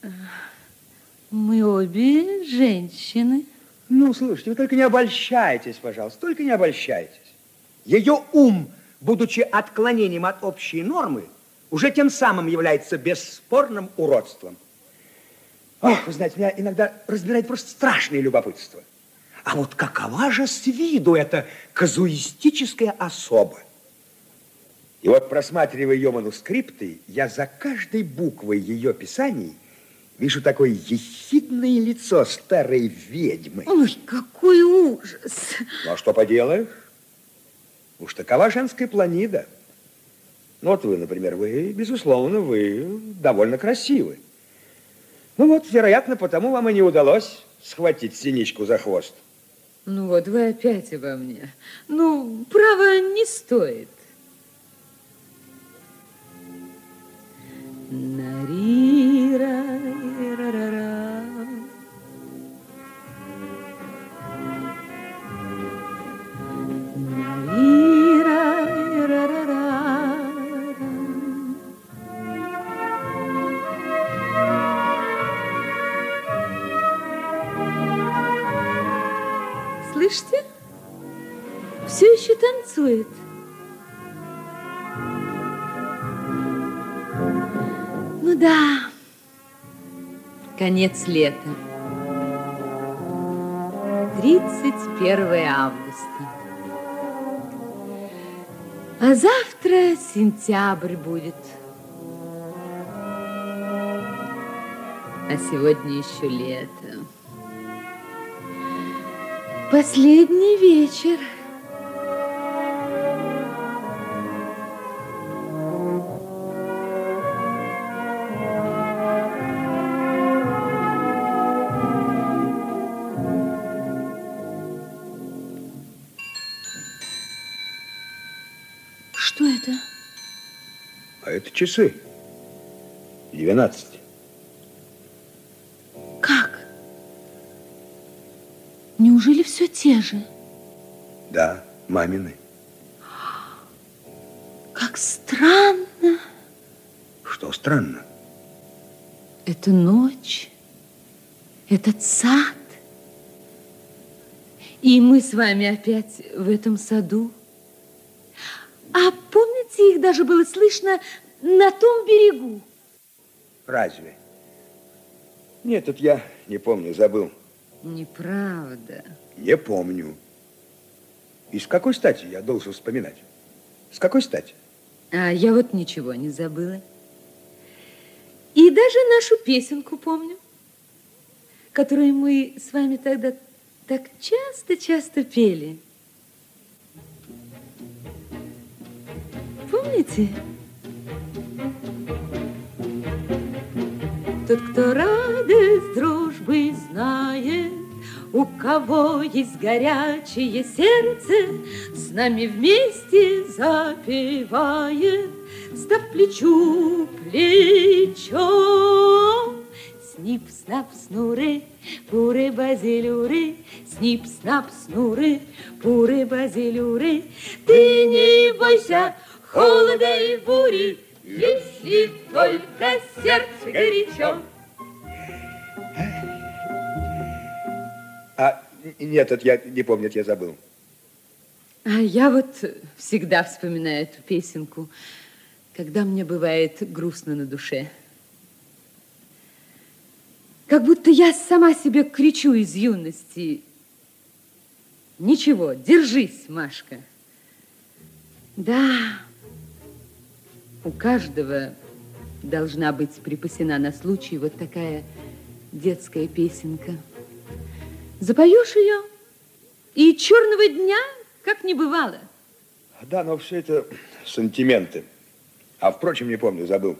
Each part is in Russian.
Мы обе женщины. Ну, слушайте, вы только не обольщайтесь, пожалуйста, только не обольщайтесь. Ее ум, будучи отклонением от общей нормы, уже тем самым является бесспорным уродством. Ох, вы знаете, меня иногда разбирает просто страшное любопытство. А вот какова же с виду эта казуистическая особа? И вот, просматривая ее манускрипты, я за каждой буквой ее писаний вижу такое ехидное лицо старой ведьмы. Ой, какой ужас! Ну, а что поделаешь? Уж такова женская планида. Ну, вот вы, например, вы, безусловно, вы довольно красивы. Ну вот, вероятно, потому вам и не удалось схватить синичку за хвост. Ну вот, вы опять обо мне. Ну, право, не стоит. Нарира-ра-ра-ра. Нарира-ра-ра-ра. Слышите? Все еще танцует. Ну да, конец лета. 31 августа. А завтра сентябрь будет. А сегодня еще лето. Последний вечер. Что это? А это часы. 12. Как? Неужели все те же? Да, мамины. Как странно. Что странно? Это ночь, этот сад. И мы с вами опять в этом саду. А помните, их даже было слышно на том берегу? Разве? Нет, это я не помню, забыл. Неправда. Не помню. И с какой стати я должен вспоминать? С какой стати? А я вот ничего не забыла. И даже нашу песенку помню, которую мы с вами тогда так часто-часто пели. Помните? Тот, кто радость дружбы знает, у кого есть горячее сердце, с нами вместе запевает, став плечу плечом. Снип-снап, снуры, пуры базилюры, снип-снап, снуры, пуры базилюры. Ты не бойся холода и бури, если только сердце горячо. А, нет, это я не помню, это я забыл. А я вот всегда вспоминаю эту песенку, когда мне бывает грустно на душе. Как будто я сама себе кричу из юности. Ничего, держись, Машка. Да, у каждого должна быть припасена на случай вот такая детская песенка. Запоешь ее, и черного дня как не бывало. Да, но все это сантименты. А, впрочем, не помню, забыл.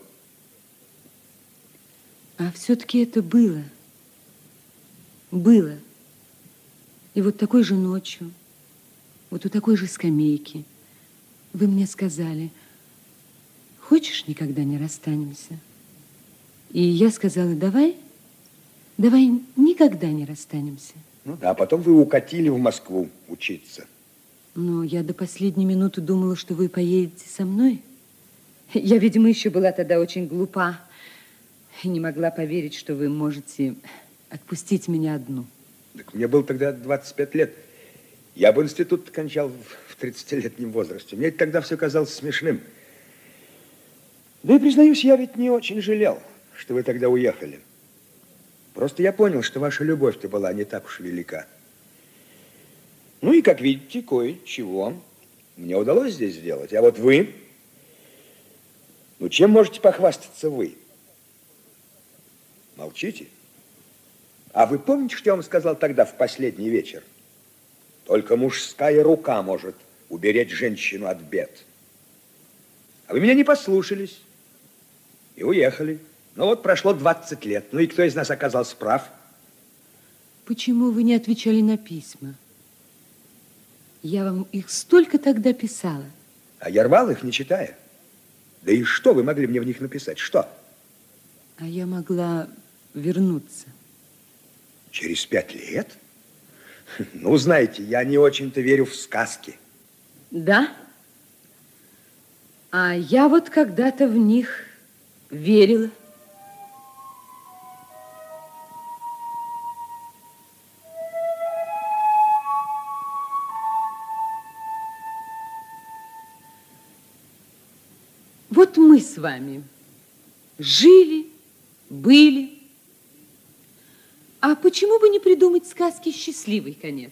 А все-таки это было. Было. И вот такой же ночью, вот у такой же скамейки вы мне сказали: хочешь, никогда не расстанемся? И я сказала: давай никогда не расстанемся. Ну да, а потом вы укатили в Москву учиться. Но я до последней минуты думала, что вы поедете со мной. Я, видимо, еще была тогда очень глупа. И не могла поверить, что вы можете отпустить меня одну. Так мне было тогда 25 лет. Я бы институт кончал в 30-летнем возрасте. Мне тогда все казалось смешным. Да и, признаюсь, я ведь не очень жалел, что вы тогда уехали. Просто я понял, что ваша любовь-то была не так уж велика. Ну и, как видите, кое-чего мне удалось здесь сделать. А вот вы... Ну, чем можете похвастаться вы? Молчите. А вы помните, что я вам сказал тогда в последний вечер? Только мужская рука может уберечь женщину от бед. А вы меня не послушались и уехали. Ну вот прошло 20 лет. Ну и кто из нас оказался прав? Почему вы не отвечали на письма? Я вам их столько тогда писала. А я рвал их, не читая. Да и что вы могли мне в них написать? Что? А я могла вернуться. Через 5 лет? Ну, знаете, я не очень-то верю в сказки. Да? А я вот когда-то в них верила. Вот мы с вами жили, были. А почему бы не придумать сказки «Счастливый конец»?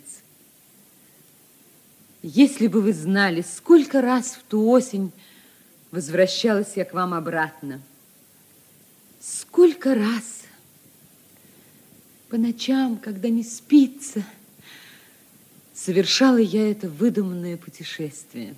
Если бы вы знали, сколько раз в ту осень возвращалась я к вам обратно. Сколько раз по ночам, когда не спится, совершала я это выдуманное путешествие.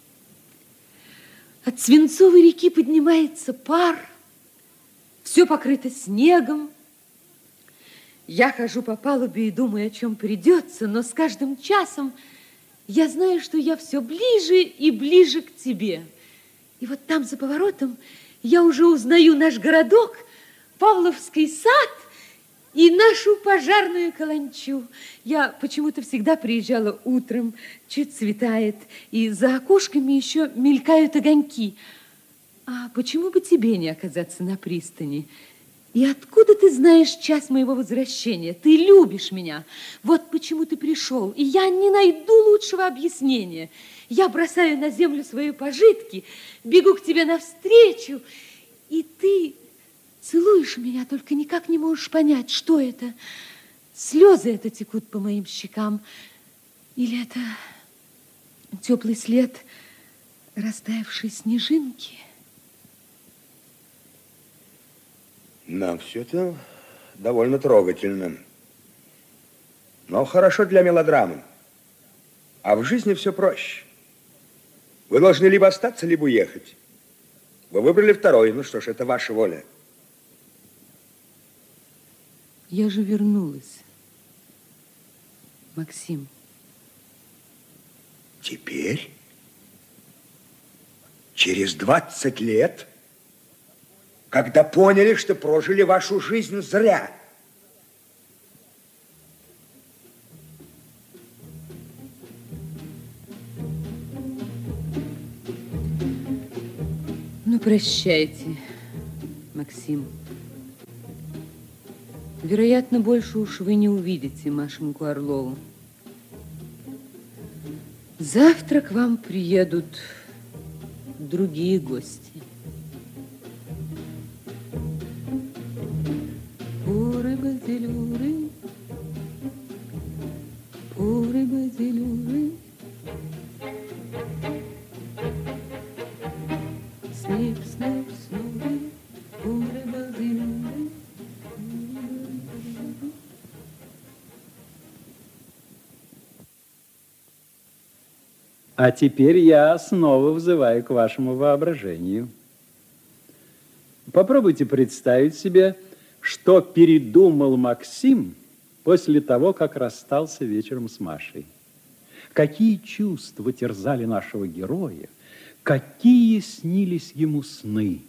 От Свинцовой реки поднимается пар, все покрыто снегом. Я хожу по палубе и думаю, о чем придется, но с каждым часом я знаю, что я все ближе и ближе к тебе. И вот там за поворотом я уже узнаю наш городок, Павловский сад и нашу пожарную каланчу. Я почему-то всегда приезжала утром, чуть светает, и за окошками еще мелькают огоньки. А почему бы тебе не оказаться на пристани? И откуда ты знаешь час моего возвращения? Ты любишь меня. Вот почему ты пришел. И я не найду лучшего объяснения. Я бросаю на землю свои пожитки, бегу к тебе навстречу, и ты целуешь меня, только никак не можешь понять, что это. Слезы это текут по моим щекам, или это теплый след растаявшей снежинки? Да, все это довольно трогательно. Но хорошо для мелодрамы. А в жизни все проще. Вы должны либо остаться, либо уехать. Вы выбрали второй. Ну что ж, это ваша воля. Я же вернулась, Максим. Теперь? Через 20 лет? Когда поняли, что прожили вашу жизнь зря. Ну, прощайте, Максим. Вероятно, больше уж вы не увидите Машеньку Орлову. Завтра к вам приедут другие гости. Пуры-базилюры, пуры-базилюры, снип-снэп-снуры, пуры-базилюры. А теперь я снова взываю к вашему воображению. Попробуйте представить себе, что передумал Максим после того, как расстался вечером с Машей. Какие чувства терзали нашего героя, какие снились ему сны.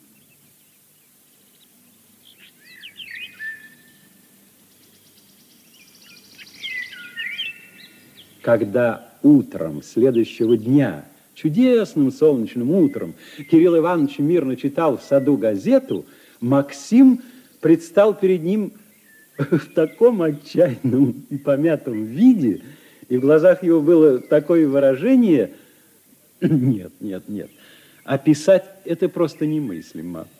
Когда утром следующего дня, чудесным солнечным утром, Кирилл Иванович мирно читал в саду газету, Максим предстал перед ним в таком отчаянном и помятом виде, и в глазах его было такое выражение... Нет. Описать это просто немыслимо.